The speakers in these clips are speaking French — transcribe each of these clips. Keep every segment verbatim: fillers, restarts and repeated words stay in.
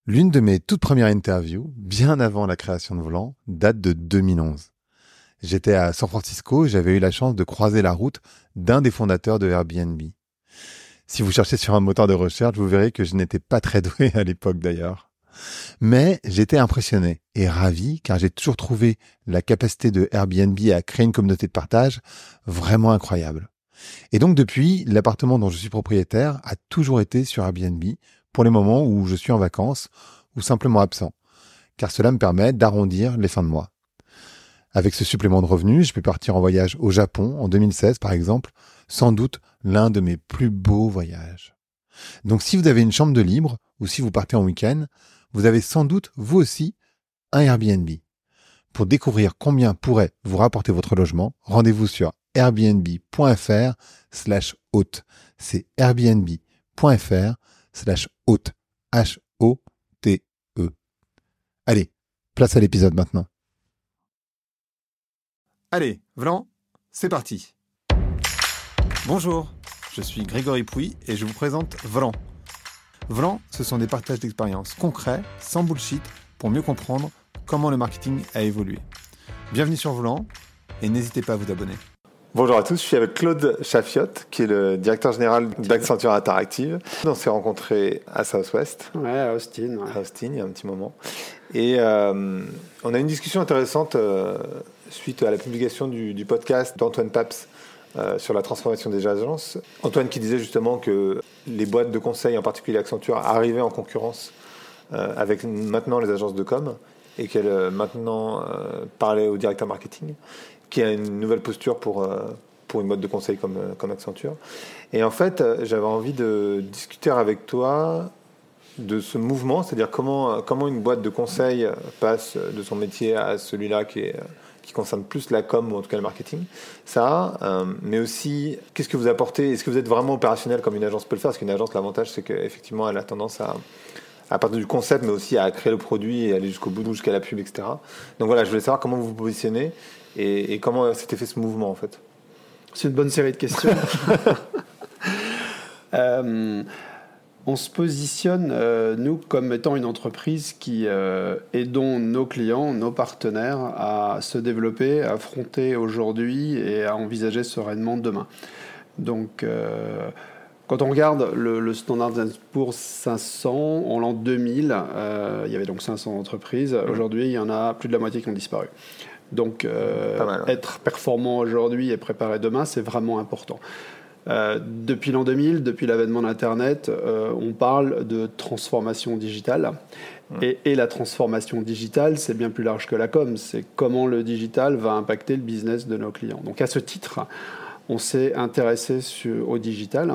L'une de mes toutes premières interviews, bien avant la création de Volant, date de deux mille onze. J'étais à San Francisco et j'avais eu la chance de croiser la route d'un des fondateurs de Airbnb. Si vous cherchez sur un moteur de recherche, vous verrez que je n'étais pas très doué à l'époque d'ailleurs. Mais j'étais impressionné et ravi car j'ai toujours trouvé la capacité de Airbnb à créer une communauté de partage vraiment incroyable. Et donc depuis, l'appartement dont je suis propriétaire a toujours été sur Airbnb pour les moments où je suis en vacances ou simplement absent, car cela me permet d'arrondir les fins de mois. Avec ce supplément de revenus, je peux partir en voyage au Japon en deux mille seize par exemple, sans doute l'un de mes plus beaux voyages. Donc si vous avez une chambre de libre ou si vous partez en week-end, vous avez sans doute vous aussi un Airbnb. Pour découvrir combien pourrait vous rapporter votre logement, rendez-vous sur airbnb.fr slash hôte. C'est airbnb.fr slash hôte. H O T E. Allez, place à l'épisode maintenant. Allez, Vlan, c'est parti. Bonjour, je suis Grégory Pouy et je vous présente Vlan. Vlan, ce sont des partages d'expériences concrets, sans bullshit, pour mieux comprendre comment le marketing a évolué. Bienvenue sur Vlan et n'hésitez pas à vous abonner. Bonjour à tous, je suis avec Claude Chafiotte, qui est le directeur général d'Accenture Interactive. On s'est rencontrés à Southwest. Ouais, à Austin. Ouais. À Austin, il y a un petit moment. Et euh, on a une discussion intéressante euh, suite à la publication du, du podcast d'Antoine Paps euh, sur la transformation des agences. Antoine qui disait justement que les boîtes de conseil, en particulier Accenture, arrivaient en concurrence euh, avec maintenant les agences de com et qu'elle euh, maintenant euh, parlait au directeur marketing, qui a une nouvelle posture pour, euh, pour une boîte de conseil comme, comme Accenture. Et en fait, j'avais envie de discuter avec toi de ce mouvement, c'est-à-dire comment, comment une boîte de conseil passe de son métier à celui-là qui, est, qui concerne plus la com ou en tout cas le marketing. Ça, euh, mais aussi, qu'est-ce que vous apportez? Est-ce que vous êtes vraiment opérationnel comme une agence peut le faire? Parce qu'une agence, l'avantage, c'est qu'effectivement, elle a tendance à, à partir du concept, mais aussi à créer le produit et aller jusqu'au bout, jusqu'à la pub, et cetera. Donc voilà, je voulais savoir comment vous vous positionnez et, et comment s'était fait ce mouvement, en fait. C'est une bonne série de questions. euh, on se positionne, euh, nous, comme étant une entreprise qui euh, aidons nos clients, nos partenaires à se développer, à affronter aujourd'hui et à envisager sereinement demain. Donc, euh, quand on regarde le, le Standard and Poor's cinq cents, en l'an deux mille, euh, il y avait donc cinq cents entreprises. Mmh. Aujourd'hui, il y en a plus de la moitié qui ont disparu. Donc, euh, mal, ouais. Être performant aujourd'hui et préparer demain, c'est vraiment important. Euh, depuis l'an deux mille, depuis l'avènement d'Internet, euh, on parle de transformation digitale. Mmh. Et, et la transformation digitale, c'est bien plus large que la com. C'est comment le digital va impacter le business de nos clients. Donc, à ce titre, on s'est intéressé sur, au digital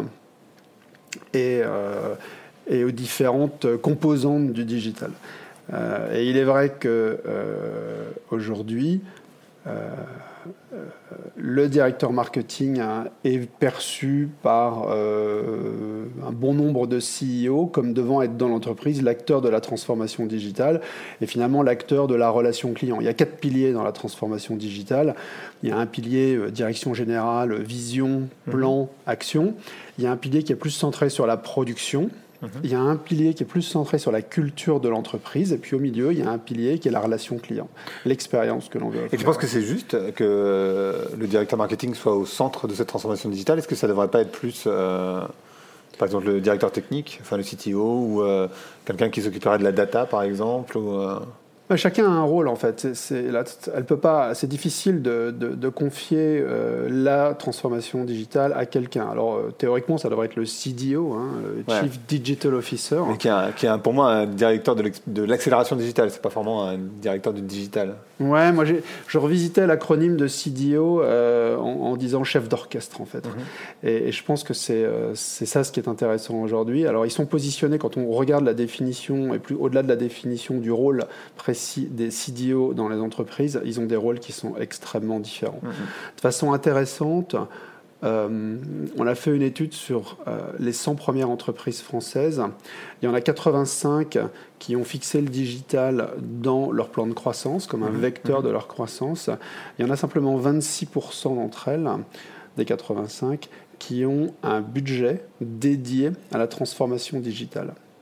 et, euh, et aux différentes composantes du digital. Euh, et il est vrai que euh, aujourd'hui, euh, euh, le directeur marketing hein, est perçu par euh, un bon nombre de C E O comme devant être dans l'entreprise l'acteur de la transformation digitale et finalement l'acteur de la relation client. Il y a quatre piliers dans la transformation digitale. Il y a un pilier euh, direction générale, vision, plan, mmh. action. Il y a un pilier qui est plus centré sur la production. Mmh. Il y a un pilier qui est plus centré sur la culture de l'entreprise et puis au milieu, il y a un pilier qui est la relation client, l'expérience que l'on veut offrir. Et tu penses que c'est juste que le directeur marketing soit au centre de cette transformation digitale? Est-ce que ça ne devrait pas être plus, euh, par exemple, le directeur technique, enfin le C T O ou euh, quelqu'un qui s'occuperait de la data, par exemple ou, euh... Chacun a un rôle en fait. C'est, c'est, là, elle peut pas, c'est difficile de, de, de confier euh, la transformation digitale à quelqu'un. Alors euh, théoriquement, ça devrait être le C D O, hein, le Chief ouais. Digital Officer. Mais qui est, un, qui est un, pour moi un directeur de, de l'accélération digitale. C'est pas vraiment un directeur du digital. Ouais, moi j'ai, je revisitais l'acronyme de C D O euh, en, en disant chef d'orchestre en fait. Mm-hmm. Et, et je pense que c'est, euh, c'est ça ce qui est intéressant aujourd'hui. Alors ils sont positionnés quand on regarde la définition et plus au-delà de la définition du rôle précis des C D O dans les entreprises, ils ont des rôles qui sont extrêmement différents. Mmh. De façon intéressante, euh, on a fait une étude sur euh, les cent premières entreprises françaises. Il y en a quatre-vingt-cinq qui ont fixé le digital dans leur plan de croissance, comme un mmh. vecteur mmh. de leur croissance. Il y en a simplement vingt-six pour cent d'entre elles, des quatre-vingt-cinq, qui ont un budget dédié à la transformation digitale.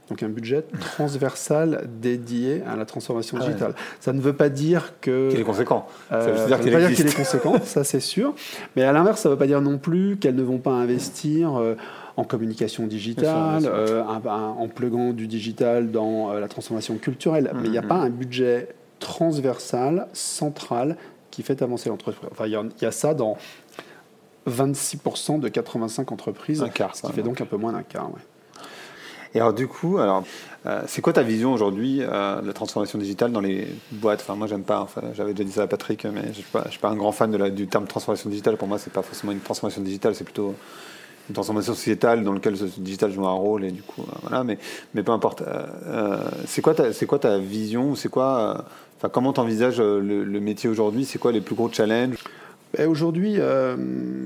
Donc un budget transversal dédié à la transformation Ah digitale. ouais. Ça ne veut pas dire que... Qu'il est conséquent. Euh, ça veut ça dire ne qu'il veut pas existe. dire qu'il est conséquent, ça c'est sûr. Mais à l'inverse, ça ne veut pas dire non plus qu'elles ne vont pas investir euh, en communication digitale, bien sûr, bien sûr. Euh, un, un, en pluguant du digital dans euh, la transformation culturelle. Mmh, Mais il n'y a mmh. pas un budget transversal, central, qui fait avancer l'entreprise. Enfin, il y, a, il y a ça dans vingt-six pour cent de quatre-vingt-cinq entreprises, Un quart, ce ça, qui fait donc. donc un peu moins d'un quart. Ouais. Et alors du coup, alors, euh, c'est quoi ta vision aujourd'hui euh, de la transformation digitale dans les boîtes? Enfin, moi, j'aime pas. Enfin, j'avais déjà dit ça à Patrick, mais je suis pas, je suis pas un grand fan de la, du terme transformation digitale. Pour moi, c'est pas forcément une transformation digitale, c'est plutôt une transformation sociétale dans laquelle le digital joue un rôle. Et du coup, euh, voilà. Mais, mais peu importe. Euh, euh, c'est quoi ta, c'est quoi ta vision ou c'est quoi euh, Enfin, comment t'envisages le, le métier aujourd'hui? C'est quoi les plus gros challenges? Et aujourd'hui, euh,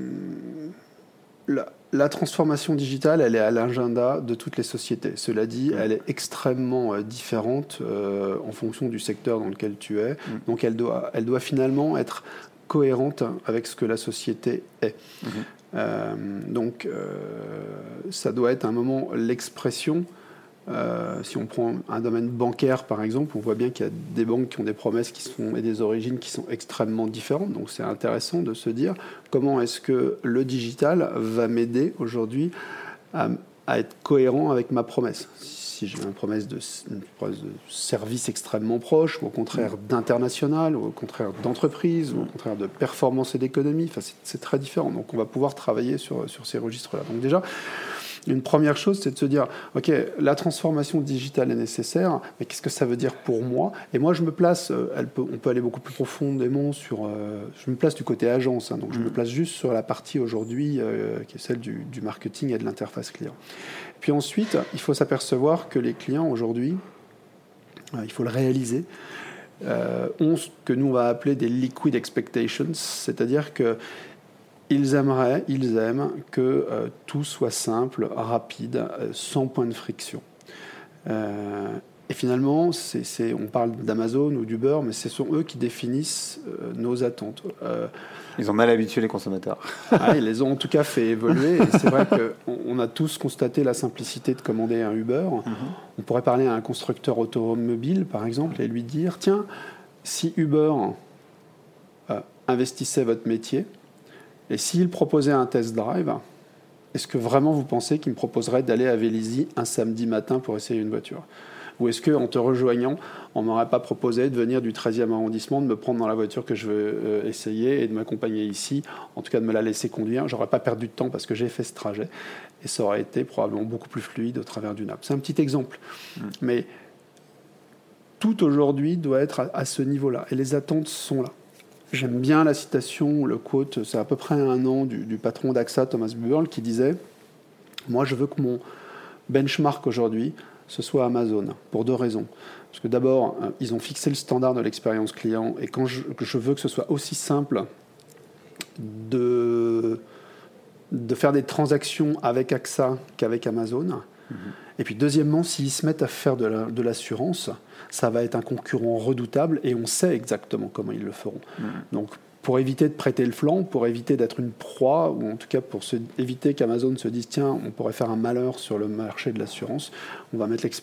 la, la transformation digitale, elle est à l'agenda de toutes les sociétés. Cela dit, elle est extrêmement euh, différente euh, en fonction du secteur dans lequel tu es. Mm. Donc, elle doit, elle doit finalement être cohérente avec ce que la société est. Mm-hmm. Euh, donc, euh, ça doit être à un moment l'expression. Euh, si on prend un domaine bancaire, par exemple, on voit bien qu'il y a des banques qui ont des promesses qui sont, et des origines qui sont extrêmement différentes. Donc, c'est intéressant de se dire comment est-ce que le digital va m'aider aujourd'hui à, à être cohérent avec ma promesse. Si j'ai une promesse, de, une promesse de service extrêmement proche, ou au contraire d'international, ou au contraire d'entreprise, ou au contraire de performance et d'économie, enfin, c'est, c'est très différent. Donc, on va pouvoir travailler sur, sur ces registres-là. Donc, déjà, une première chose, c'est de se dire, OK, la transformation digitale est nécessaire, mais qu'est-ce que ça veut dire pour moi? Et moi, je me place, elle peut, on peut aller beaucoup plus profondément sur... Euh, je me place du côté agence, hein, donc je me place juste sur la partie aujourd'hui euh, qui est celle du, du marketing et de l'interface client. Puis ensuite, il faut s'apercevoir que les clients aujourd'hui, euh, il faut le réaliser, euh, ont ce que nous on va appeler des liquid expectations, c'est-à-dire que Ils aimeraient, ils aiment que euh, tout soit simple, rapide, euh, sans point de friction. Euh, et finalement, c'est, c'est, on parle d'Amazon ou d'Uber, mais ce sont eux qui définissent euh, nos attentes. Euh, Ils ont mal habitué les consommateurs. ah, ils les ont en tout cas fait évoluer. Et c'est vrai qu'on on a tous constaté la simplicité de commander un Uber. Mm-hmm. On pourrait parler à un constructeur automobile, par exemple, et lui dire, tiens, si Uber euh, investissait votre métier, et s'il proposait un test drive, est-ce que vraiment vous pensez qu'il me proposerait d'aller à Vélizy un samedi matin pour essayer une voiture? Ou est-ce qu'en te rejoignant, on ne m'aurait pas proposé de venir du treizième arrondissement, de me prendre dans la voiture que je veux euh, essayer et de m'accompagner ici, en tout cas de me la laisser conduire? J'aurais pas perdu de temps parce que j'ai fait ce trajet. Et ça aurait été probablement beaucoup plus fluide au travers d'une app. C'est un petit exemple. Mmh. Mais tout aujourd'hui doit être à, à ce niveau-là. Et les attentes sont là. J'aime bien la citation, le quote, c'est à peu près un an du, du patron d'A X A, Thomas Buberl, qui disait « Moi, je veux que mon benchmark aujourd'hui, ce soit Amazon, pour deux raisons. Parce que d'abord, ils ont fixé le standard de l'expérience client, et quand je, je veux que ce soit aussi simple de, de faire des transactions avec A X A qu'avec Amazon. Mmh. Et puis deuxièmement, s'ils se mettent à faire de, la, de l'assurance, ça va être un concurrent redoutable et on sait exactement comment ils le feront. Mmh. Donc, pour éviter de prêter le flanc, pour éviter d'être une proie, ou en tout cas pour se, éviter qu'Amazon se dise « Tiens, on pourrait faire un malheur sur le marché de l'assurance, on va mettre l'expérience